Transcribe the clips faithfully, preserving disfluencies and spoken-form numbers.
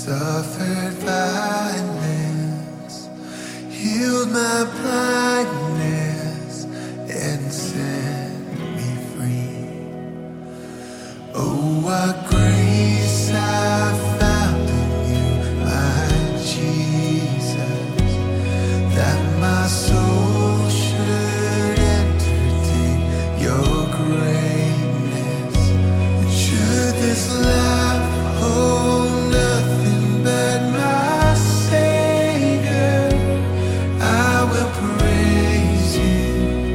suffered violence, healed my blindness, and set me free. Oh, what grace I found in you, my Jesus, that my soul should entertain your greatness. And should this life hold nothing but my Savior, I will praise you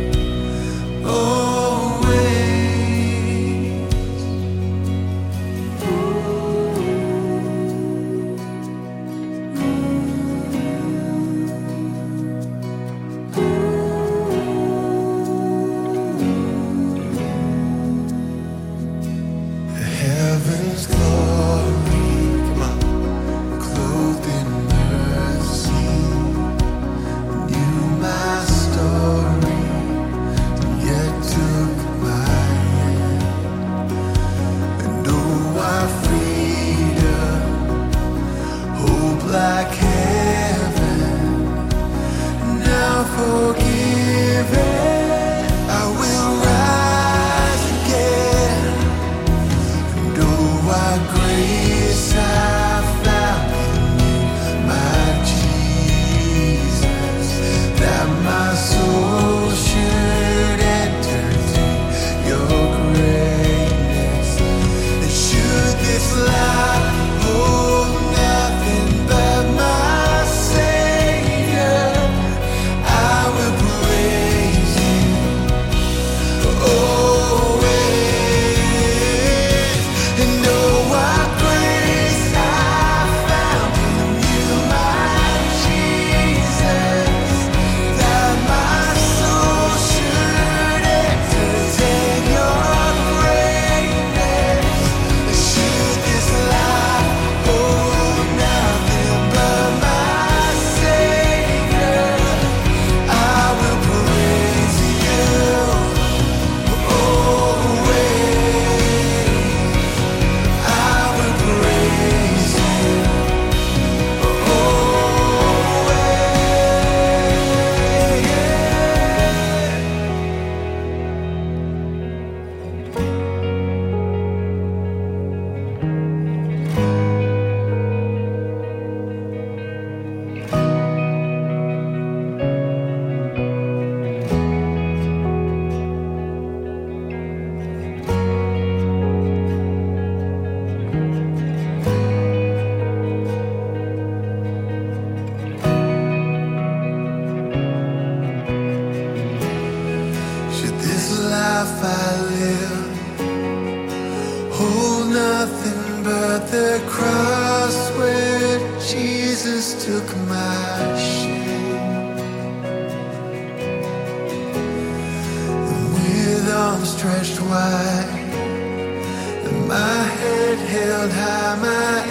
always. The heavens glory, come on, clothed in mercy, knew my story, yet took my end. And oh, our freedom, hope like heaven, now forgiven, I will rise again. And oh, what grace I found in you, my Jesus, that my soul should entertain your greatness. And should this life hold nothing but my Savior, I will praise you always. And oh, what grace I found in you, my Jesus, that my soul should entertain your greatness. Should this life hold nothing but my Savior, I will praise you always. I will praise you Should this life I live hold nothing but the cross where Jesus took my shame, and with arms stretched wide and my head held high, my